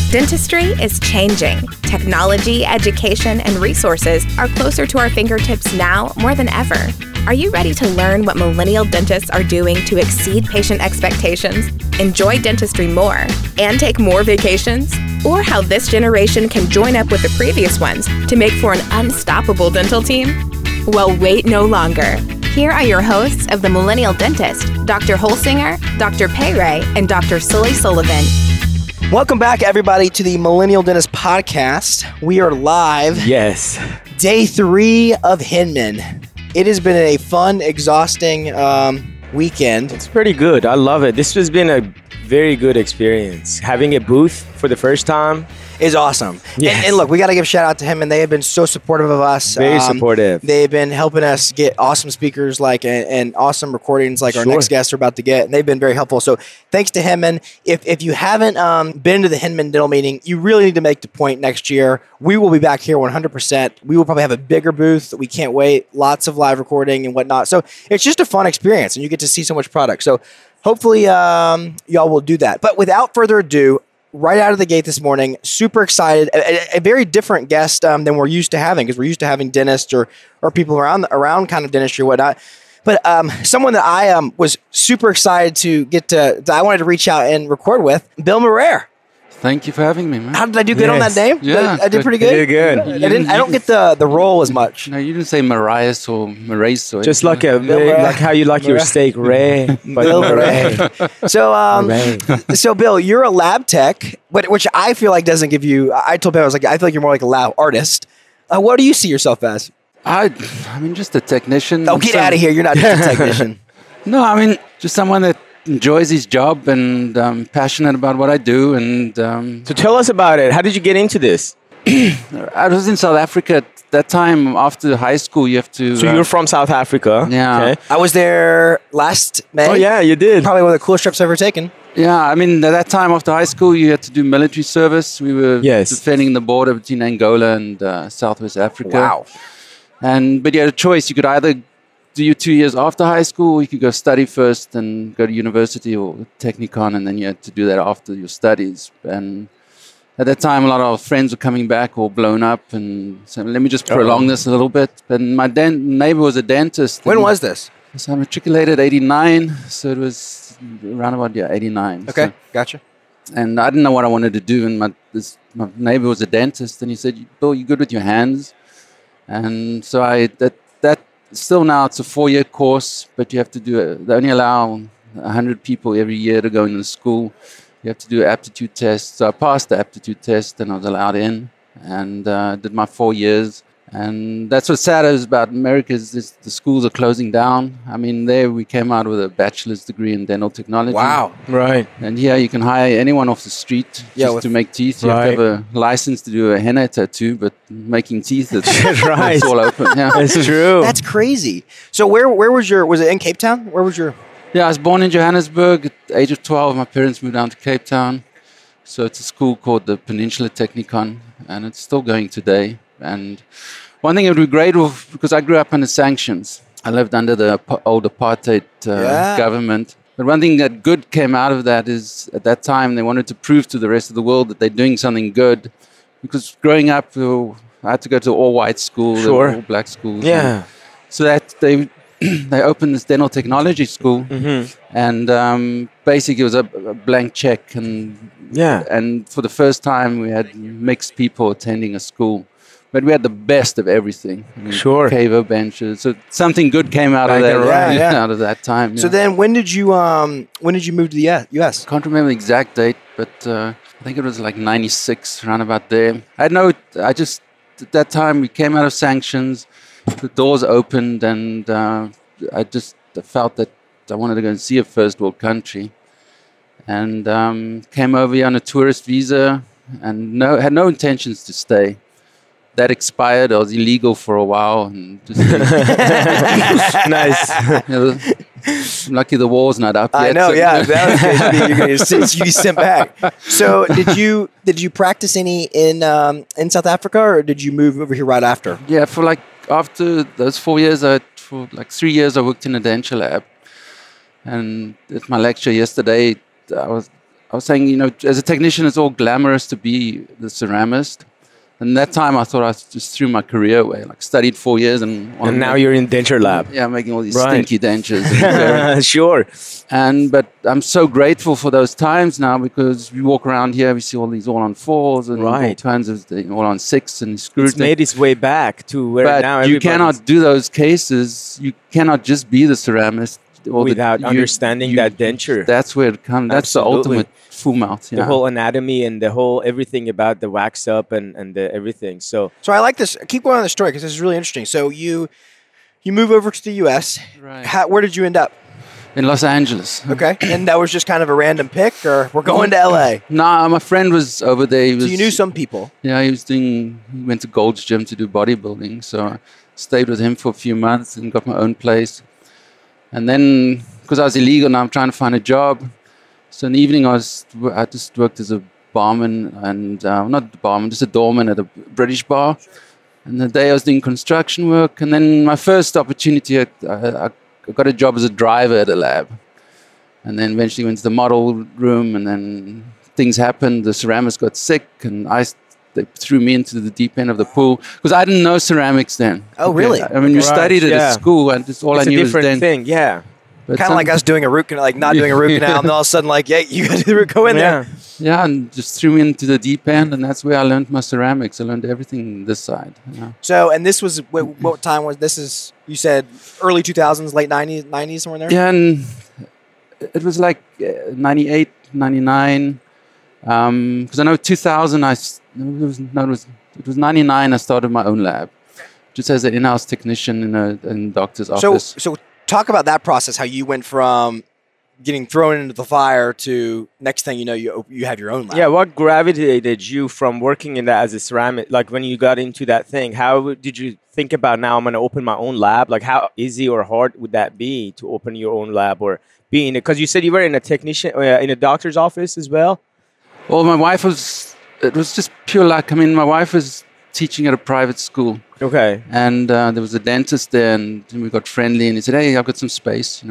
Dentistry is changing. Technology, education, and resources are closer to our fingertips now more than ever. Are you ready to learn what millennial dentists are doing to exceed patient expectations, enjoy dentistry more, and take more vacations? Or how this generation can join up with the previous ones to make for an unstoppable dental team? Well, wait no longer. Here are your hosts of The Millennial Dentist, Dr. Holsinger, Dr. Payray, and Dr. Sully Sullivan. Welcome back, everybody, to the Millennial Dentist Podcast. We are live. Yes. Day 3 of Hinman. It has been a fun, exhausting weekend. It's pretty good. I love it. This has been a very good experience. Having a booth for the first time is awesome. Yes. And look, we got to give a shout out to him, and they have been so supportive of us. Very supportive. They've been helping us get awesome speakers and awesome recordings like our next guests are about to get, and they've been very helpful. So thanks to Hinman. If you haven't been to the Hinman Dental Meeting, you really need to make the point next year. We will be back here 100%. We will probably have a bigger booth. We can't wait. Lots of live recording and whatnot. So it's just a fun experience, and you get to see so much product. So hopefully y'all will do that. But without further ado, right out of the gate this morning, super excited. A very different guest than we're used to having, because we're used to having dentists or people around kind of dentistry or whatnot. But someone that I was super excited to get to, that I wanted to reach out and record with, Bill Marrere. Thank you for having me, man. How did I do good on that name? Yeah. I did pretty good? Pretty good. I don't get the role as much. No, you didn't say Marias or Marais. Or Just like like how you like your steak, Ray. Bill Marrere. So Bill, you're a lab tech, which I feel like doesn't give you, I told Bill, I feel like you're more like a lab artist. What do you see yourself as? I mean, just a technician. Oh, get out of here. You're not just a technician. No, I mean, just someone that enjoys his job and passionate about what I do. And So tell us about it. How did you get into this? I was in South Africa at that time. After high school, you have to... So you're from South Africa. Yeah. Okay. I was there last May. Oh, yeah, you did. Probably one of the coolest trips I've ever taken. Yeah, I mean, at that time after high school, you had to do military service. We were defending the border between Angola and Southwest Africa. Wow. But you had a choice. You could either do your 2 years after high school, or you could go study first and go to university or Technikon, and then you had to do that after your studies. And at that time, a lot of our friends were coming back all blown up, and so let me just prolong this a little bit. And my neighbor was a dentist. When was this? So I matriculated 89, so it was around about 89. Okay, so, gotcha. and I didn't know what I wanted to do, and my neighbor was a dentist, and he said, "Bill, you good with your hands?" And so that still now it's a 4-year course, but you have to do it. They only allow 100 people every year to go into the school. You have to do an aptitude test. So I passed the aptitude test and I was allowed in, and did my 4 years. And that's what's sad is about America is the schools are closing down. I mean, there we came out with a bachelor's degree in dental technology. Wow. Right. And here you can hire anyone off the street to make teeth. You have to have a license to do a henna tattoo, but making teeth, it's all open. Yeah. It's true. That's crazy. So where was it in Cape Town? Where was your... Yeah, I was born in Johannesburg. At the age of 12, my parents moved down to Cape Town. So it's a school called the Peninsula Technikon, and it's still going today. And one thing it would be great because I grew up under sanctions. I lived under the old apartheid government. But one thing that good came out of that is at that time they wanted to prove to the rest of the world that they're doing something good. Because growing up, I had to go to all-white school, all-black schools. Yeah. So that they opened this dental technology school, and basically it was a blank check. And for the first time, we had mixed people attending a school. But we had the best of everything. I mean, Cavo benches. So something good came out of that. Out of that time. So then, when did you move to the U.S.? Can't remember the exact date, but I think it was like 96, around about there. At that time we came out of sanctions. The doors opened, and I just felt that I wanted to go and see a first world country, and came over here on a tourist visa, and had no intentions to stay. That expired. I was illegal for a while, and just nice. Lucky the wall's not up yet. I know. That was good. You sent back. So did you practice any in South Africa, or did you move over here right after? Yeah, after those 4 years, for 3 years, I worked in a dental lab. And at my lecture yesterday, I was saying, as a technician, it's all glamorous to be the ceramist. And that time, I thought I just threw my career away. Like studied 4 years, and now you're in denture lab. Yeah, making all these stinky dentures. Sure. But I'm so grateful for those times now, because we walk around here, we see all these all-on-4s and all kinds of all-on-6 and screws. It's made its way back to where now you cannot do those cases. You cannot just be the ceramist without understanding that denture. That's where it comes. That's the ultimate full mouth. Yeah. The whole anatomy and the whole everything about the wax up and the everything. So I like this. Keep going on the story because this is really interesting. So you move over to the U.S. Right. Where did you end up? In Los Angeles. Okay. And that was just kind of a random pick, or we're going to L.A.? Nah, my friend was over there. So you knew some people? Yeah, he went to Gold's Gym to do bodybuilding. So I stayed with him for a few months and got my own place. And then, because I was illegal, now I'm trying to find a job. So in the evening, I just worked as a barman and not a barman, just a doorman at a British bar. And the day I was doing construction work. And then my first opportunity, I got a job as a driver at a lab. And then eventually went to the model room, and then things happened. The ceramist got sick, and they threw me into the deep end of the pool because I didn't know ceramics then. Oh, really? I mean, you studied it at school, and just all I knew was then. It's a different thing, yeah. Kind of like us doing a root canal, like not doing a root canal, and all of a sudden, like, yeah, you got to go in there. Yeah, and just threw me into the deep end, and that's where I learned my ceramics. I learned everything this side. Yeah. So, and this was, what time was this? Is, you said early 2000s, late 90s, somewhere there? Yeah, and it was like 98, 99. Because I know 2000, it was 99, I started my own lab, just as an in-house technician in a doctor's office. So talk about that process, how you went from getting thrown into the fire to next thing you know, you have your own lab. Yeah, what gravitated you from working in that as a ceramic? Like when you got into that thing, how did you think about, now I'm going to open my own lab? Like how easy or hard would that be to open your own lab or be in it? Because you said you were in a doctor's office as well. Well, it was just pure luck. I mean, my wife was teaching at a private school. Okay. And there was a dentist there, and we got friendly, and he said, hey, I've got some space,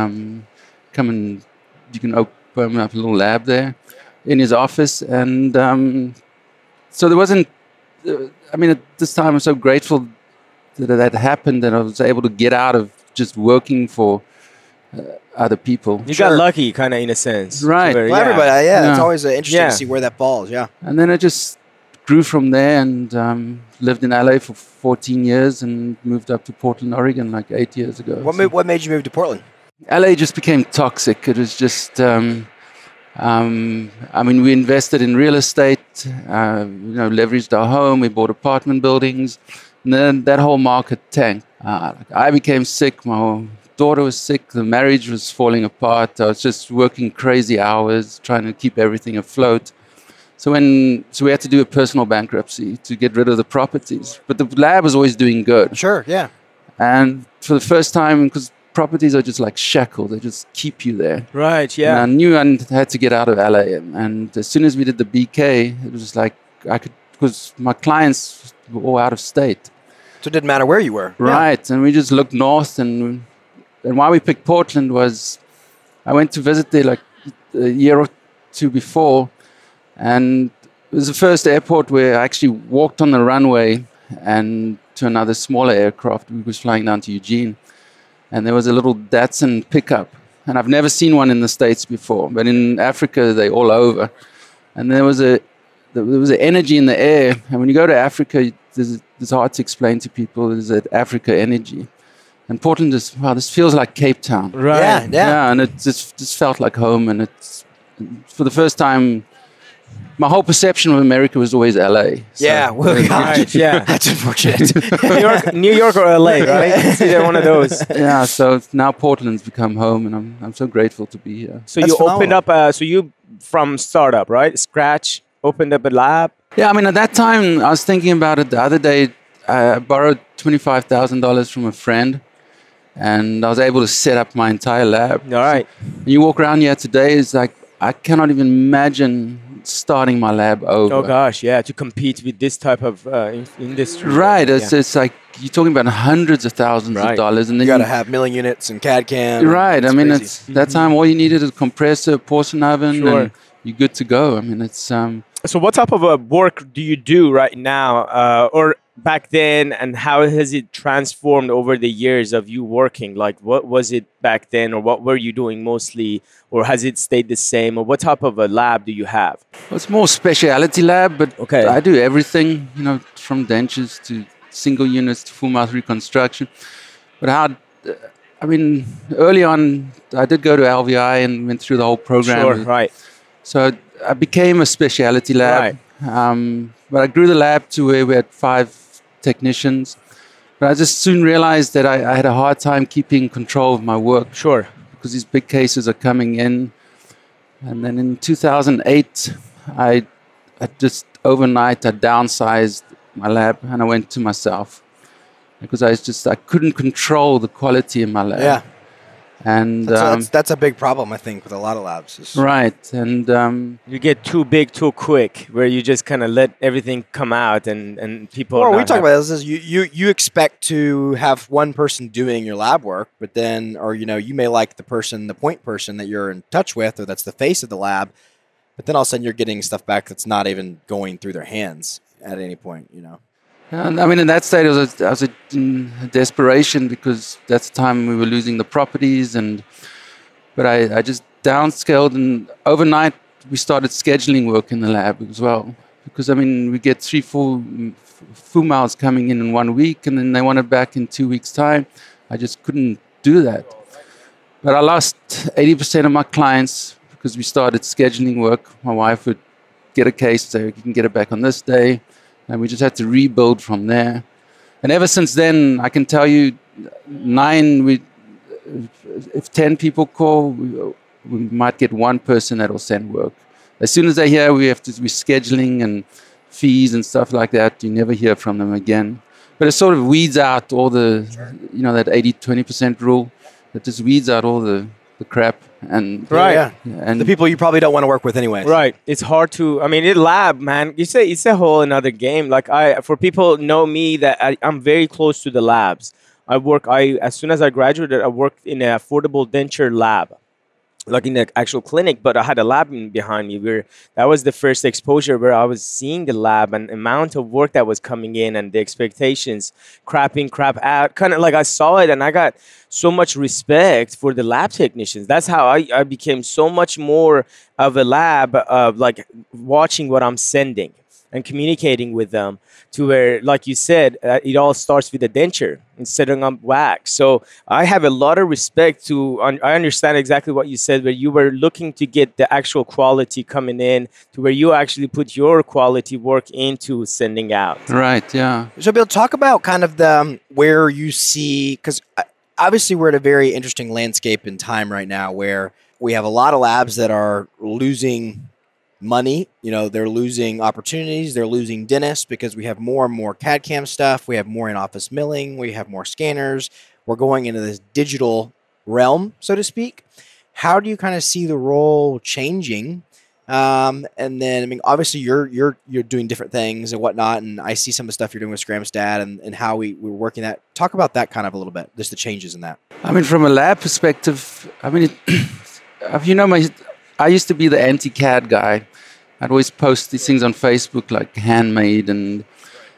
come and you can open up a little lab there in his office. And so there wasn't, at this time I'm so grateful that happened, that I was able to get out of just working for other people. You got lucky, kind of, in a sense. Right. Well, everybody, it's always interesting to see where that falls, And then I just grew from there and lived in LA for 14 years and moved up to Portland, Oregon, like 8 years ago. What made you move to Portland? LA just became toxic. It was just, we invested in real estate, leveraged our home, we bought apartment buildings, and then that whole market tanked. I became sick, my daughter was sick, the marriage was falling apart, I was just working crazy hours, trying to keep everything afloat. So we had to do a personal bankruptcy to get rid of the properties. But the lab was always doing good. Sure, yeah. And for the first time, because properties are just like shackled, they just keep you there. Right, yeah. And I knew I had to get out of LA. And as soon as we did the BK, it was just like because my clients were all out of state. So it didn't matter where you were. Right, and we just looked north. And why we picked Portland was I went to visit there like a year or two before. And it was the first airport where I actually walked on the runway and to another smaller aircraft. We was flying down to Eugene. And there was a little Datsun pickup. And I've never seen one in the States before. But in Africa, they're all over. And there was an energy in the air. And when you go to Africa, it's hard to explain to people. There's that Africa energy. And Portland is, wow, this feels like Cape Town. Right. Yeah. And it just felt like home. And it's, for the first time, my whole perception of America was always LA. So. Yeah, that's unfortunate. New York or LA, right? It's either one of those. Yeah, so now Portland's become home, and I'm so grateful to be here. So you opened up, you from startup, right? Scratch, opened up a lab. Yeah, at that time, I was thinking about it the other day. I borrowed $25,000 from a friend, and I was able to set up my entire lab. All right. So, you walk around here today, it's like, I cannot even imagine starting my lab over. Oh gosh, yeah, to compete with this type of industry. Right, it's like you're talking about hundreds of thousands of dollars, and then you got to have milling units and CAD CAM. Right, that time all you needed is a compressor, porcelain oven, and you're good to go. I mean, it's So what type of work do you do right now, or back then, and how has it transformed over the years of you working? Like, what was it back then, or what were you doing mostly, or has it stayed the same, or what type of a lab do you have? well, it's more specialty lab, but Okay. I do everything, from dentures to single units to full mouth reconstruction. But early on, I did go to LVI and went through the whole program. Sure, right. So I became a specialty lab. Right. But I grew the lab to where we had 5 technicians. But I just soon realized that I had a hard time keeping control of my work. Sure. Because these big cases are coming in. And then in 2008, I just overnight, I downsized my lab and I went to myself. Because I couldn't control the quality in my lab. Yeah. And That's a big problem, I think, with a lot of labs. right. And You get too big too quick, where you just kind of let everything come out, and people. Well, are we not talk happy. about this is you expect to have one person doing your lab work, but then, or you may like the point person that you're in touch with, or that's the face of the lab, but then all of a sudden you're getting stuff back that's not even going through their hands at any point. And I mean, in that state, I was in desperation because that's the time we were losing the properties, but I just downscaled, and overnight we started scheduling work in the lab as well. Because we get 3 full mouths coming in 1 week, and then they want it back in 2 weeks' time. I just couldn't do that. But I lost 80% of my clients because we started scheduling work. My wife would get a case, say, you can get it back on this day. And we just had to rebuild from there. And ever since then, I can tell you, if 10 people call, we might get 1 person that will send work. As soon as they hear we're scheduling and fees and stuff like that, you never hear from them again. But it sort of weeds out all the, that 80-20% rule. It just weeds out all the crap. And Right. Yeah. And The people you probably don't want to work with anyway. Right. It's hard to. It lab, man. You say it's a whole another game. Like for people know me that I'm very close to the labs. As soon as I graduated, I worked in an affordable denture lab, like in the actual clinic. But I had a lab behind me. That was the first exposure where I was seeing the lab and amount of work that was coming in and the expectations, crap in, crap out. Kind of like I saw it, and I got so much respect for the lab technicians. That's how I became so much more of a lab of like watching what I'm sending and communicating with them, to where, like you said, it all starts with a denture and setting up wax. So I have a lot of respect I understand exactly what you said, where you were looking to get the actual quality coming in to where you actually put your quality work into sending out. right, yeah. So, Bill, talk about kind of where you see, because obviously we're at a very interesting landscape in time right now where we have a lot of labs that are losing money. They're losing opportunities. They're losing dentists because we have more and more CAD/CAM stuff. We have more in-office milling. We have more scanners. We're going into this digital realm, so to speak. How do you kind of see the role changing? And then, obviously you're doing different things and whatnot, and I see some of the stuff you're doing with Scramstat and how we're working that. Talk about that kind of a little bit, just the changes in that. From a lab perspective, I used to be the anti-CAD guy. I'd always post these things on Facebook, like handmade, and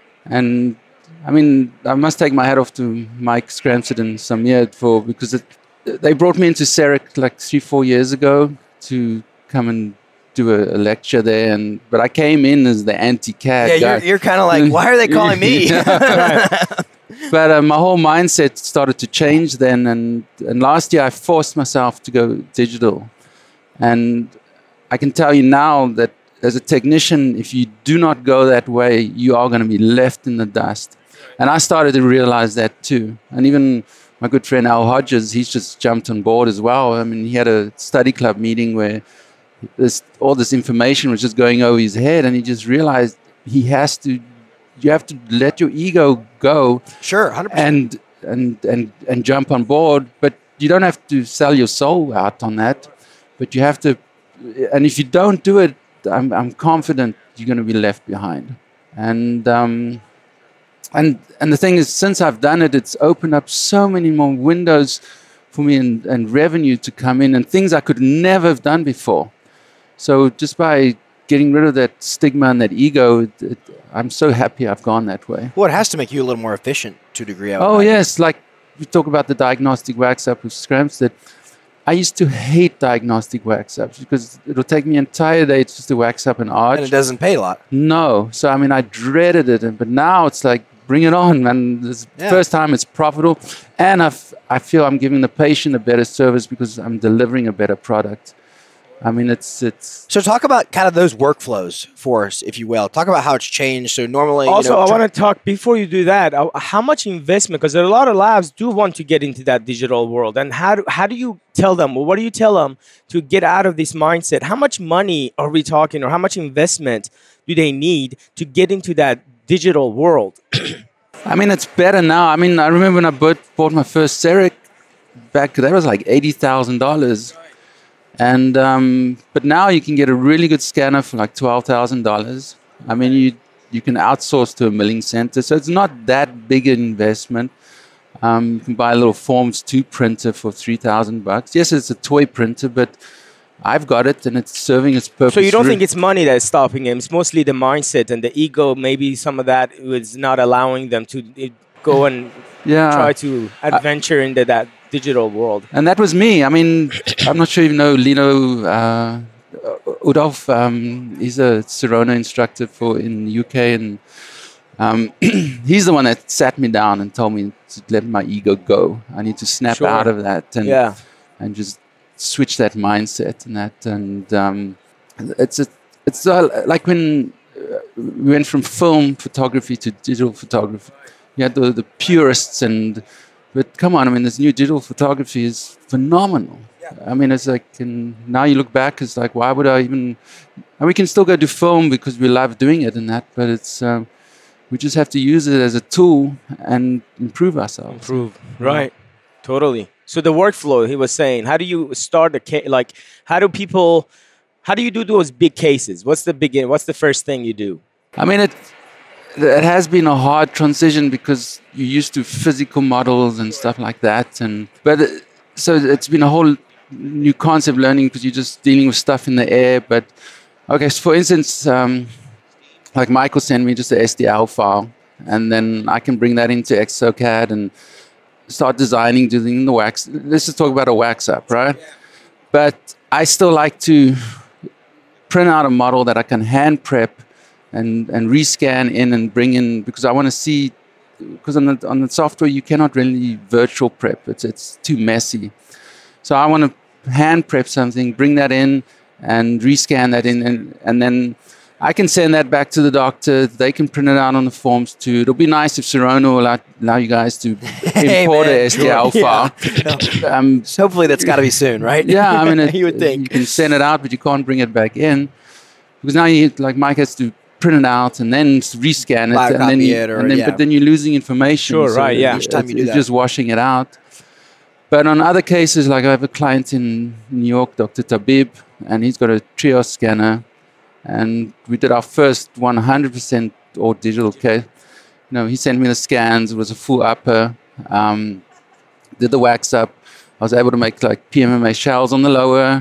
I must take my hat off to Mike Scramstat and Samir because they brought me into CEREC like 3-4 years ago to come and do a lecture there, but I came in as the anti-CAD guy. You're kind of like, why are they calling me? But my whole mindset started to change then, and last year I forced myself to go digital. And I can tell you now that as a technician, if you do not go that way, you are going to be left in the dust. And I started to realize that too. And even my good friend Al Hodges, he's just jumped on board as well. He had a study club meeting where all this information was just going over his head, and he just realized you have to let your ego go. Sure, 100%. And jump on board. But you don't have to sell your soul out on that. But you have to, and if you don't do it, I'm confident you're going to be left behind. And the thing is, since I've done it, it's opened up so many more windows for me and revenue to come in, and things I could never have done before. So just by getting rid of that stigma and that ego, I'm so happy I've gone that way. Well, it has to make you a little more efficient to a degree. Oh, yes. Like we talk about the diagnostic wax up with Scramstead. I used to hate diagnostic wax ups because it'll take me an entire day just to wax up an arch. And it doesn't pay a lot. No. So, I mean, I dreaded it. But now it's like, bring it on, man. This first time it's profitable. And I feel I'm giving the patient a better service because I'm delivering a better product. I mean, it's. So talk about kind of those workflows for us, if you will. Talk about how it's changed. So normally, also, I want to talk before you do that. How much investment? Because there are a lot of labs do want to get into that digital world, and how do you tell them? Well, what do you tell them to get out of this mindset? How much money are we talking, or how much investment do they need to get into that digital world? I mean, it's better now. I mean, I remember when I bought my first CEREC back. That was like $80,000. And but now you can get a really good scanner for like $12,000. I mean, you can outsource to a milling center, so it's not that big an investment. You can buy a little Forms 2 printer for $3,000. Yes, it's a toy printer, but I've got it and it's serving its purpose. So you don't think it's money that's stopping him? It's mostly the mindset and the ego. Maybe some of that is not allowing them to go and try to adventure into that digital world. And that was me. I mean, I'm not sure you know Lino Udolf. He's a Sirona instructor in the UK, and he's the one that sat me down and told me to let my ego go. I need to snap out of that and just switch that mindset and it's like when we went from film photography to digital photography. You had the purists but come on, I mean, this new digital photography is phenomenal. Yeah. I mean, it's like, now you look back, it's like, why would I even... And we can still go do film because we love doing it and that, but it's we just have to use it as a tool and improve ourselves. Right. Totally. So the workflow, he was saying, how do you start a case? Like, how do you do those big cases? What's the first thing you do? I mean, it has been a hard transition because you're used to physical models and stuff like that. So it's been a whole new concept learning because you're just dealing with stuff in the air. But, okay, so for instance, like Michael sent me just a STL file, and then I can bring that into Exocad and start designing, doing the wax. Let's just talk about a wax up, right? Yeah. But I still like to print out a model that I can hand prep and rescan in and bring in, because I want to see, because on the software you cannot really virtual prep. It's too messy. So I want to hand prep something, bring that in and rescan that in, and then I can send that back to the doctor. They can print it out on the Forms too. It'll be nice if Sirona will allow you guys to import a STL file. Yeah. So hopefully that's got to be soon, right? Yeah, I mean, you would think. You can send it out, but you can't bring it back in. Because now Mike has to print it out and then rescan it. But then you're losing information. Sure, so right, yeah. Each time you do that. Just washing it out. But on other cases, like I have a client in New York, Dr. Tabib, and he's got a Trios scanner. And we did our first 100% all digital case. He sent me the scans. It was a full upper. Did the wax up. I was able to make like PMMA shells on the lower.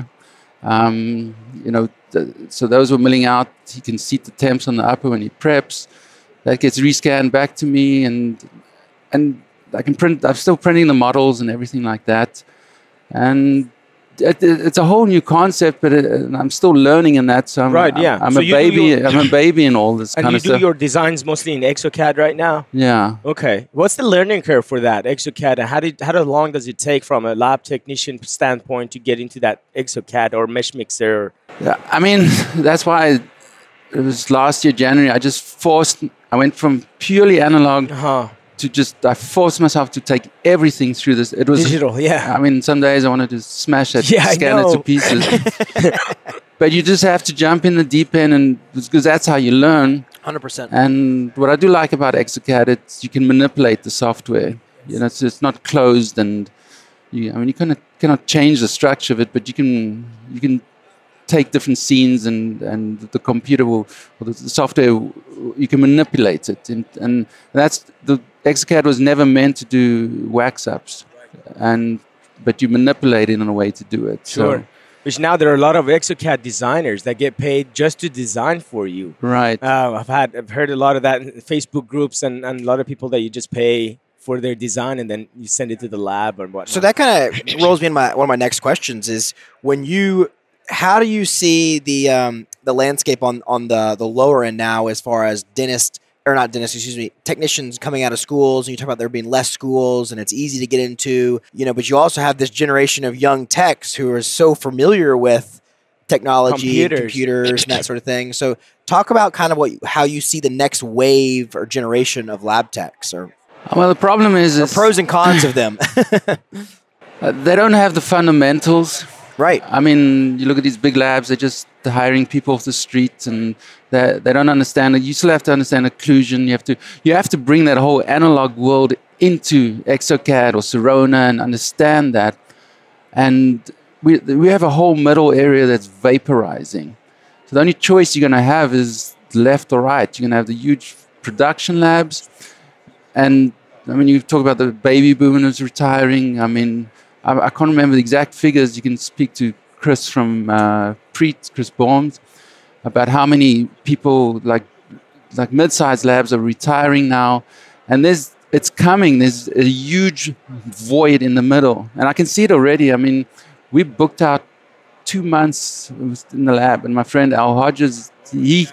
So those were milling out. He can seat the temps on the upper when he preps. That gets rescanned back to me, and I can print. I'm still printing the models and everything like that. And it's a whole new concept, but I'm still learning in that. So I'm a baby in all this kind of stuff. And you do your designs mostly in Exocad right now? Yeah. Okay. What's the learning curve for that, Exocad? And how long does it take from a lab technician standpoint to get into that Exocad or Mesh Mixer? Yeah, I mean, that's why it was last year, January, I went from purely analog I forced myself to take everything through this. It was digital, yeah. I mean, some days I wanted to smash that scanner to pieces. But you just have to jump in the deep end, and because that's how you learn. 100%. And what I do like about Exocad, you can manipulate the software. It's not closed, and you cannot change the structure of it, but you can take different scenes, and the computer or the software, you can manipulate it, and that's the Exocad was never meant to do wax ups, but you manipulate it in a way to do it. Sure. which now there are a lot of exocad designers that get paid just to design for you. Right. I've heard a lot of that in Facebook groups and a lot of people that you just pay for their design and then you send it to the lab or whatnot. So that kind of rolls me in one of my next questions is how do you see the landscape on the lower end now as far as technicians coming out of schools, and you talk about there being less schools and it's easy to get into, but you also have this generation of young techs who are so familiar with technology, computers and that sort of thing. So talk about kind of how you see the next wave or generation of lab techs well, the problem is pros and cons of them. They don't have the fundamentals. Right. I mean, you look at these big labs, they're just hiring people off the street and they don't understand it. You still have to understand occlusion. You have to bring that whole analog world into exocad or Sirona and understand that. And we have a whole middle area that's vaporizing. So the only choice you're going to have is left or right. You're going to have the huge production labs. And I mean, you talk about the baby boomers retiring. I mean, I can't remember the exact figures. You can speak to Chris from Chris Baums about how many people like mid-sized labs are retiring now. And it's coming. There's a huge void in the middle. And I can see it already. I mean, we booked out 2 months in the lab. And my friend Al Hodges, he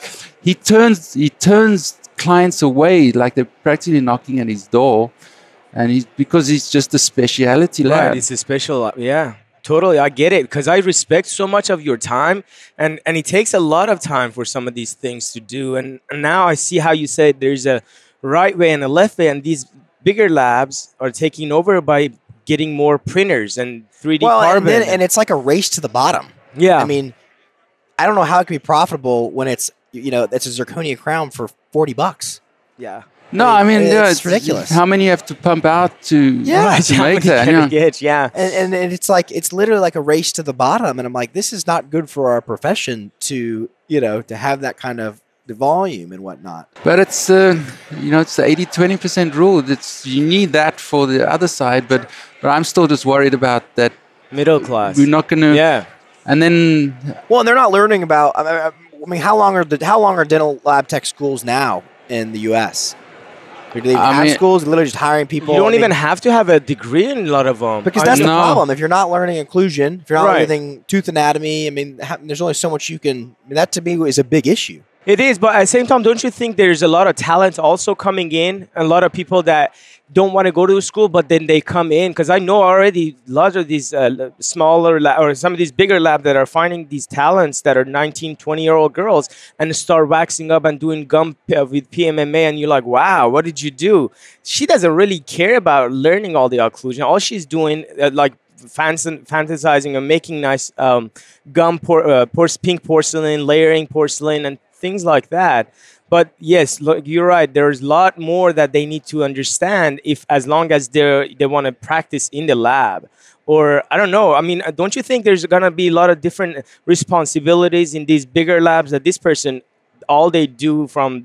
turns clients away, like they're practically knocking at his door, and because he's just a specialty lab. Right, it's a special, yeah, totally. I get it because I respect so much of your time, and it takes a lot of time for some of these things to do. And now I see how you said there's a right way and a left way, and these bigger labs are taking over by getting more printers and 3D carbon. And it's like a race to the bottom. Yeah, I mean, I don't know how it can be profitable when it's a zirconia crown for $40. Yeah. No, I mean it's ridiculous. How many you have to pump out to make that? Yeah. And it's like it's literally like a race to the bottom, and I'm like, this is not good for our profession to have that kind of the volume and whatnot. But it's it's the 80-20% rule. You need that for the other side, but I'm still just worried about that middle class. We're not going to. Yeah. And then. Well, and they're not learning about. I mean, how long are dental lab tech schools now in the U.S.? Do they have schools? Literally just hiring people. You don't even have to have a degree in a lot of them. Because that's the problem. If you're not learning occlusion, if you're not learning tooth anatomy, I mean, there's only so much you can. That to me is a big issue. It is, but at the same time, don't you think there's a lot of talent also coming in? A lot of people that don't want to go to school, but then they come in. Because I know already a lot of these smaller or some of these bigger labs that are finding these talents that are 19, 20-year-old girls and start waxing up and doing gum with PMMA. And you're like, wow, what did you do? She doesn't really care about learning all the occlusion. All she's doing, fantasizing and making nice gum, pink porcelain, layering porcelain, and things like that. But yes, look, you're right. There's a lot more that they need to understand as long as they want to practice in the lab. Or I don't know. I mean, don't you think there's going to be a lot of different responsibilities in these bigger labs that this person, all they do from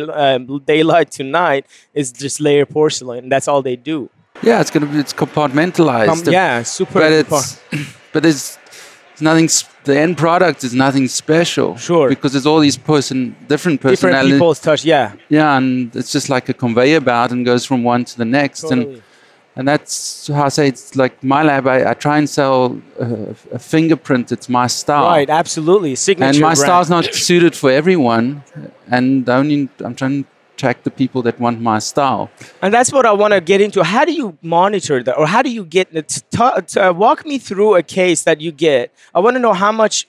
daylight to night is just layer porcelain. That's all they do. Yeah, it's compartmentalized. Super. But there's nothing. The end product is nothing special. Sure. Because there's all these different personalities. Different people's touch. Yeah. Yeah, and it's just like a conveyor belt and goes from one to the next. Totally. And that's how I say it's like my lab. I try and sell a fingerprint. It's my style. Right. Absolutely. Signature. And my brand. style's not suited for everyone. And I'm trying to attract the people that want my style. And that's what I want to get into. How do you monitor that, or how do you get walk me through a case that you get? I want to know how much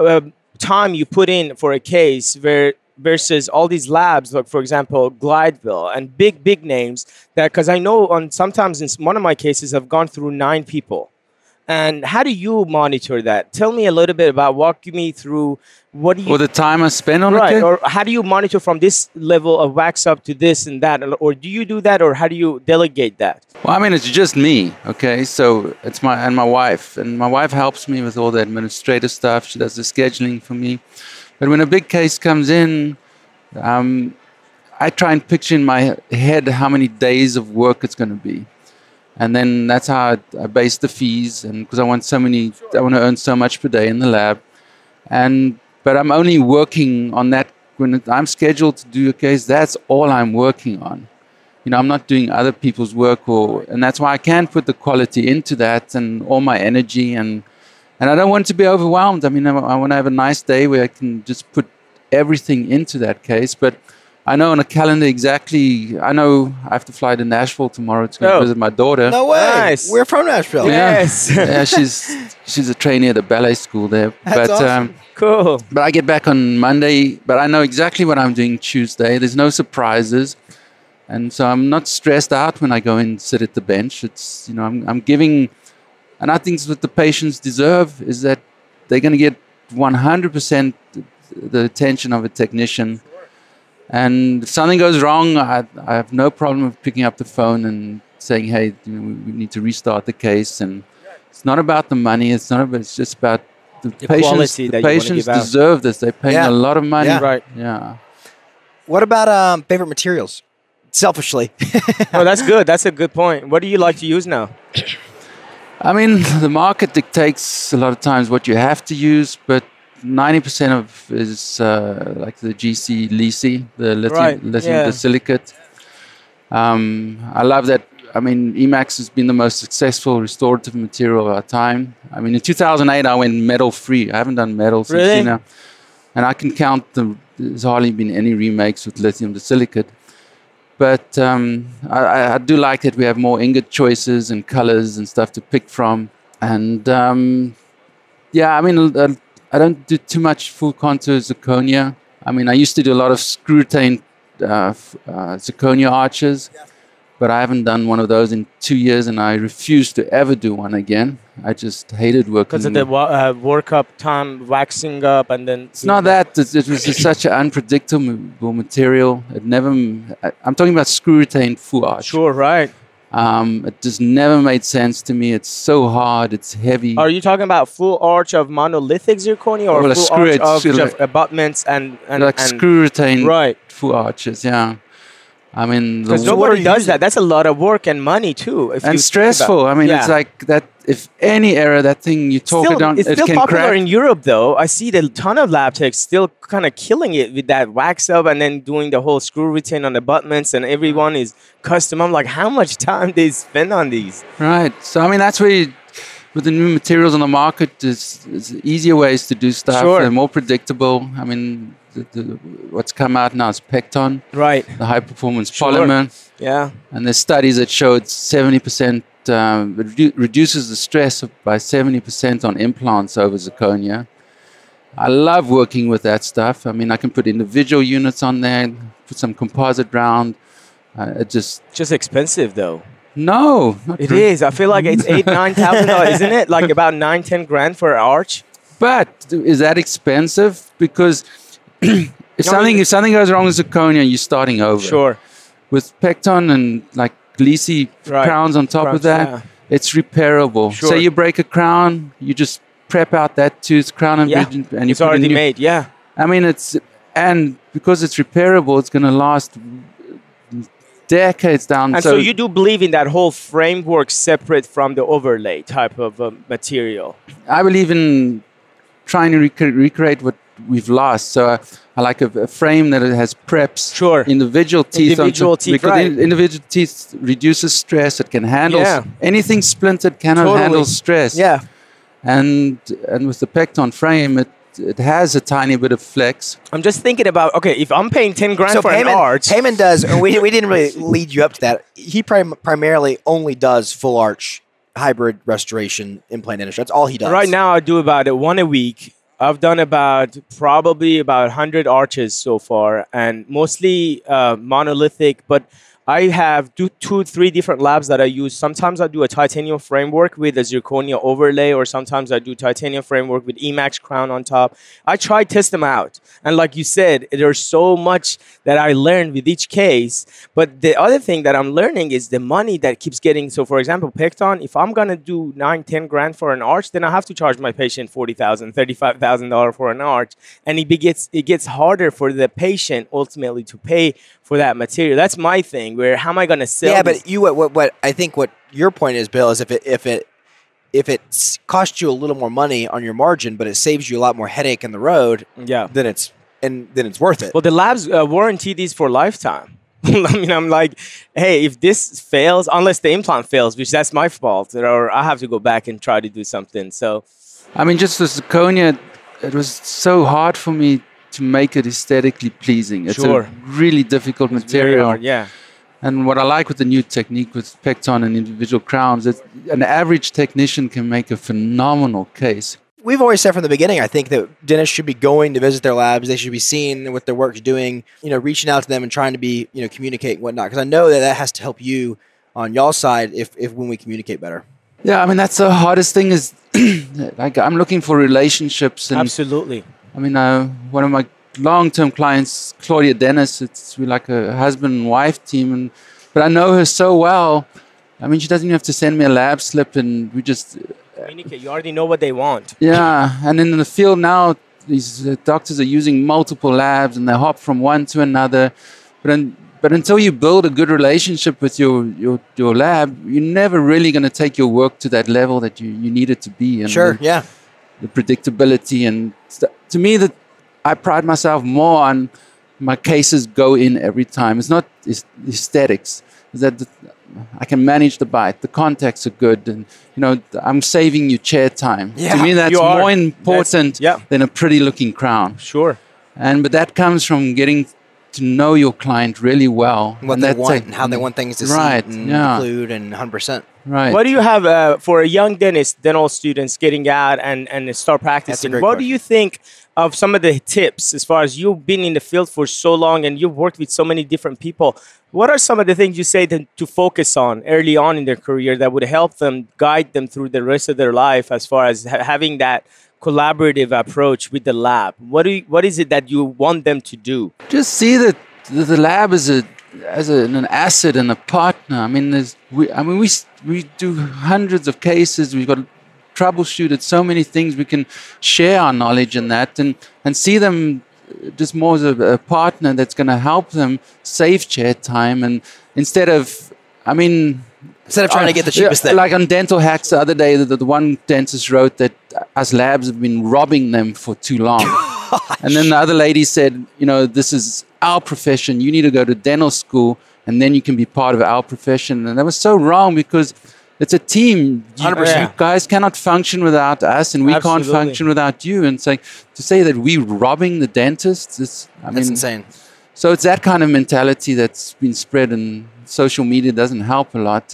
time you put in for a case versus all these labs, like for example Glideville and big names. That because I know sometimes in one of my cases I've gone through 9 people. And how do you monitor that? Tell me a little bit about, walk me through what do you... Or the time I spend on it? Right, or how do you monitor from this level of wax up to this and that? Or do you do that, or how do you delegate that? Well, I mean, it's just me, okay? So it's my wife. And my wife helps me with all the administrative stuff. She does the scheduling for me. But when a big case comes in, I try and picture in my head how many days of work it's going to be. And then that's how I base the fees, and because I want to earn so much per day in the lab. But I'm only working on that when I'm scheduled to do a case. That's all I'm working on. I'm not doing other people's work, and that's why I can put the quality into that and all my energy, and I don't want to be overwhelmed. I want to have a nice day where I can just put everything into that case. But I know on a calendar exactly. I know I have to fly to Nashville tomorrow to go visit my daughter. No way! Nice. We're from Nashville. Yes. Yeah, she's a trainee at the ballet school there. That's awesome. Cool. But I get back on Monday. But I know exactly what I'm doing Tuesday. There's no surprises, and so I'm not stressed out when I go and sit at the bench. It's I'm giving, and I think what the patients deserve is that they're going to get 100% the attention of a technician. And if something goes wrong, I have no problem with picking up the phone and saying, "Hey, we need to restart the case." And it's not about the money. It's just about the patients. The patients deserve this. They're paying a lot of money. Yeah. Right. Yeah. What about favorite materials? Selfishly. Oh, that's good. That's a good point. What do you like to use now? The market dictates a lot of times what you have to use, but 90% of is like the GC LISI, the lithium disilicate. I love that. Emax has been the most successful restorative material of our time. In 2008, I went metal free. I haven't done metal since really? then. And I can count there's hardly been any remakes with lithium disilicate. But I do like that we have more ingot choices and colors and stuff to pick from. And I don't do too much full contour zirconia. I used to do a lot of screw-retained zirconia arches, but I haven't done one of those in 2 years, and I refuse to ever do one again. I just hated working. Because of the workup time, waxing up, and then... It's not that. It was just such an unpredictable material. I'm talking about screw-retained full arch. Sure, right. It just never made sense to me. It's so hard. It's heavy. Are you talking about full arch of monolithic zirconia or full arch of abutments and screw retained full arches? Yeah. Because nobody does that. That's a lot of work and money too. And stressful. It's like that. If any error, that thing you talk it down, it's still popular in Europe, though. I see a ton of lab techs still kind of killing it with that wax up and then doing the whole screw retain on abutments, and everyone is custom. I'm like, how much time they spend on these? Right. So that's where with the new materials on the market, there's easier ways to do stuff. Sure. They're more predictable. What's come out now is Pecton, right? The high performance polymer. Yeah. And there's studies that showed 70%. Reduces the stress by 70% on implants over zirconia. I love working with that stuff. I can put individual units on there, put some composite round. Just expensive though. No, it is. I feel like it's $8,000-$9,000, isn't it? Like about $9,000-$10,000 grand for an arch. But is that expensive? Because if something goes wrong with zirconia, you're starting over. Sure. With Pecton and like Lisi crowns on top of that, it's repairable. Sure. Say you break a crown, you just prep out that tooth, crown and bridge, and it's already made. Yeah. And because it's repairable, it's going to last decades down. And so you do believe in that whole framework separate from the overlay type of material? I believe in trying to recreate what we've lost. So I like a frame that has preps, individual teeth. Individual teeth reduces stress. It can handle anything splintered cannot handle stress. Yeah. And with the Pecton frame, it has a tiny bit of flex. I'm just thinking about, if I'm paying $10,000 for an arch. Payman does, and we didn't really lead you up to that. He primarily only does full arch hybrid restoration implant dentistry. That's all he does. Right now, I do about one a week. I've done probably about 100 arches so far, and mostly monolithic, but I have 2-3 different labs that I use. Sometimes I do a titanium framework with a zirconia overlay, or sometimes I do titanium framework with Emax crown on top. I try to test them out. And like you said, there's so much that I learned with each case. But the other thing that I'm learning is the money that keeps getting. So for example, Pecton, if I'm going to do $9,000-$10,000 for an arch, then I have to charge my patient $40,000, $35,000 for an arch. And it gets harder for the patient ultimately to pay for that material. That's my thing. Where how am I going to sell? Yeah, this? but what I think what your point is, Bill, is if it costs you a little more money on your margin, but it saves you a lot more headache in the road, then it's worth it. Well, the labs warranty these for lifetime. I mean, I'm like, hey, if this fails, unless the implant fails, which that's my fault, or I have to go back and try to do something. So, I mean, just the zirconia, it was so hard for me to make it aesthetically pleasing. It's a really difficult material. Very hard, yeah. And what I like with the new technique with Pecton and individual crowns is an average technician can make a phenomenal case. We've always said from the beginning, I think that dentists should be going to visit their labs. They should be seeing what their work's doing, reaching out to them and trying to be, communicate and whatnot. Because I know that has to help you on y'all's side if when we communicate better. Yeah, I mean, that's the hardest thing is like I'm looking for relationships. And, absolutely. I mean, one of my long-term clients, Claudia Dennis, we're like a husband and wife team. But I know her so well. I mean, she doesn't even have to send me a lab slip and we just... communicate. You already know what they want. Yeah, and in the field now, these doctors are using multiple labs and they hop from one to another. But until you build a good relationship with your lab, you're never really going to take your work to that level that you need it to be. And the predictability and to me, that I pride myself more on my cases go in every time. It's not aesthetics. It's that I can manage the bite. The contacts are good, and I'm saving you chair time. Yeah, to me, that's more important than a pretty-looking crown. Sure. But that comes from getting to know your client really well, what they want and how they want things to see and include, and 100%. Right. What do you have for a young dental students getting out and start practicing? What question. do you think of some of the tips as far as you've been in the field for so long and you've worked with so many different people? What are some of the things you say to focus on early on in their career that would help them, guide them through the rest of their life as far as having that collaborative approach with the lab? What is it that you want them to do? Just see that the lab as an asset and a partner. I mean, we do hundreds of cases. We've got troubleshooted so many things. We can share our knowledge in that and see them just more as a partner that's going to help them save chair time. And instead of trying to get the cheapest thing. Like on Dental Hacks the other day, the one dentist wrote that us labs have been robbing them for too long. And then the other lady said, this is our profession. You need to go to dental school and then you can be part of our profession. And that was so wrong because it's a team. 100%. You guys cannot function without us and we can't function without you. And to say that we're robbing the dentists, that's insane. So it's that kind of mentality that's been spread, and social media doesn't help a lot.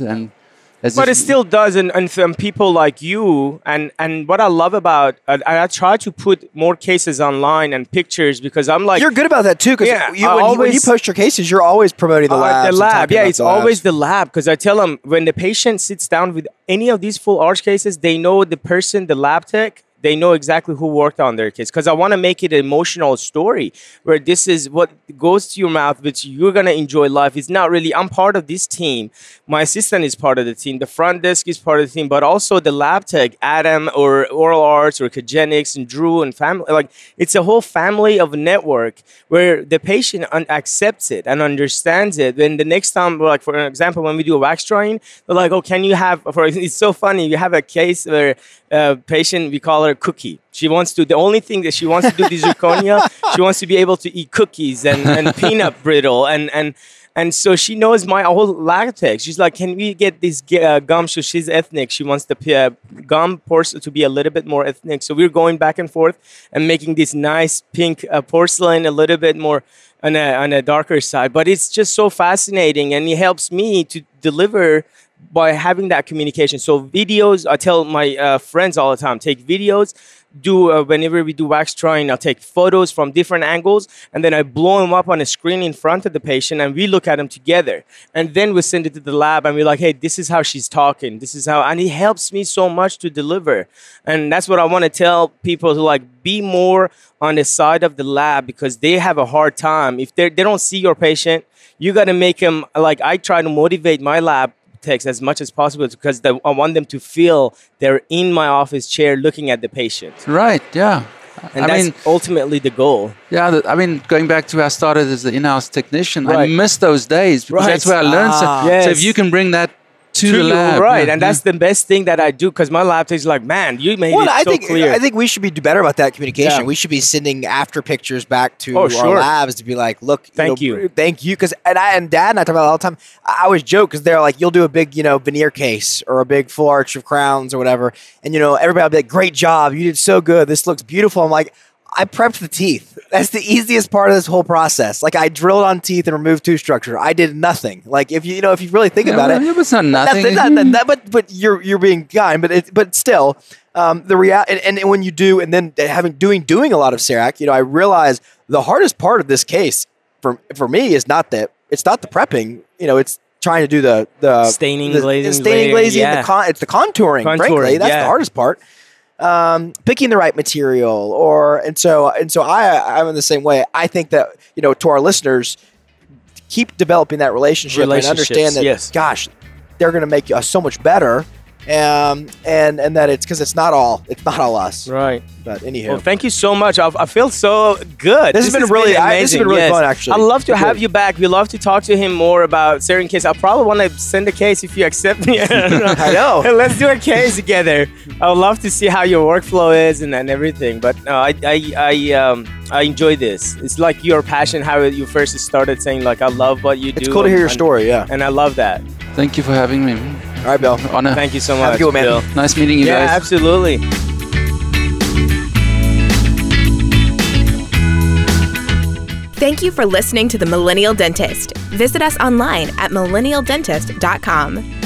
But it still does, and from people like you, and what I love about, I try to put more cases online and pictures because I'm like... You're good about that too, because when you post your cases, you're always promoting the lab. The lab, it's always the lab, because I tell them when the patient sits down with any of these full arch cases, they know the person, the lab tech, they know exactly who worked on their case, because I want to make it an emotional story where this is what goes to your mouth, which you're going to enjoy life. It's not really, I'm part of this team. My assistant is part of the team. The front desk is part of the team, but also the lab tech, Adam or Oral Arts or Cogenics and Drew and family. Like, it's a whole family of network where the patient accepts it and understands it. Then the next time, like for example, when we do a wax drawing, they're like, oh, can you have, it's so funny. You have a case where a patient, we call her Cookie. She wants to, the only thing that she wants to do is zirconia. She wants to be able to eat cookies and peanut brittle. And so she knows my whole latex. She's like, can we get this gum? So she's ethnic. She wants the gum porcelain to be a little bit more ethnic. So we're going back and forth and making this nice pink porcelain a little bit more on a darker side. But it's just so fascinating, and it helps me to deliver by having that communication. So videos, I tell my friends all the time, take videos, whenever we do wax drawing, I'll take photos from different angles, and then I blow them up on a screen in front of the patient, and we look at them together. And then we send it to the lab, and we're like, hey, this is how she's talking. This is how, and it helps me so much to deliver. And that's what I want to tell people to, like, be more on the side of the lab, because they have a hard time. If they don't see your patient, you got to make them, like, I try to motivate my lab techs as much as possible, because I want them to feel they're in my office chair looking at the patient. Right, yeah. And that's ultimately the goal. Yeah, going back to where I started as the in-house technician, I Right. miss those days because that's where I learned. So if you can bring that to the lab, right? And that's the best thing that I do because my lab tech's like, man, you made it so clear. I think we should be do better about that communication. Yeah. We should be sending after pictures back to Oh, sure. our labs to be like, look, Thank you. thank you. Because and Dad and I talk about it all the time. I always joke because they're like, you'll do a big veneer case or a big full arch of crowns or whatever, and everybody will be like, great job, you did so good, this looks beautiful. I'm like, I prepped the teeth. That's the easiest part of this whole process. Like I drilled on teeth and removed tooth structure. I did nothing. Like if you really think about it, it's not nothing. But you're being kind. But still, the reality and when you do, and then doing a lot of CEREC, I realize the hardest part of this case for me is not it's not the prepping. It's trying to do the staining, glazing, it's the contouring. Frankly, that's the hardest part. Picking the right material, and so I'm in the same way. I think that to our listeners, keep developing that relationship and understand that gosh, they're going to make us so much better, and that it's because it's not all us, right? But anyhow, well, thank you so much. I feel so good. This has been really amazing. This has been really fun, actually. I'd love to have you back. We'd love to talk to him more about certain case. I probably want to send a case if you accept me. I know. Let's do a case together. I would love to see how your workflow is and everything. But I enjoy this. It's like your passion, how you first started saying like, I love what you do. It's cool to hear your story, yeah. And I love that. Thank you for having me. All right, Bill. Honor. Thank you so much. Have a good one, man. Bill. Nice meeting you guys. Yeah, absolutely. Thank you for listening to The Millennial Dentist. Visit us online at millennialdentist.com.